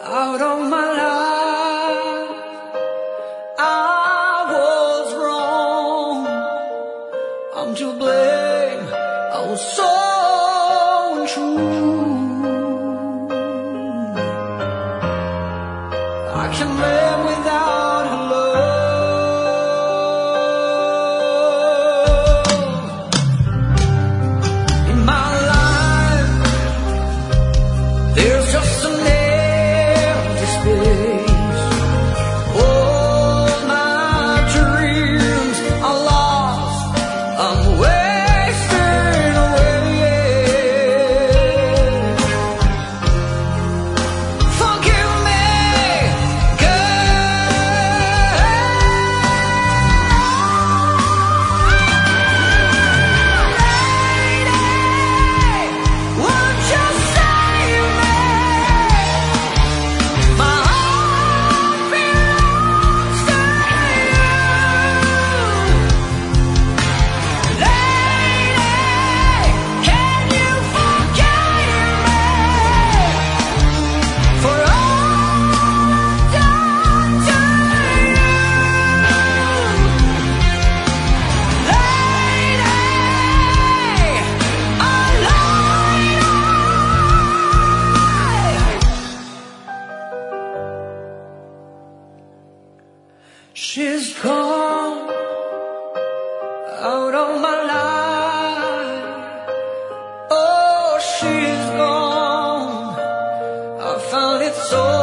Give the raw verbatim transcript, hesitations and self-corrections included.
out of my life. I was wrong, I'm to blame, I was so untrue. I can live without her love in my life. There's just an empty space. All my dreams are lost, I'm wasting away. Forgive me, won't you save me? My heart belongs to you. Lady, can you forgive me for all I've done to you? Lady, she's gone out of my life. Oh, she's gone, I found it so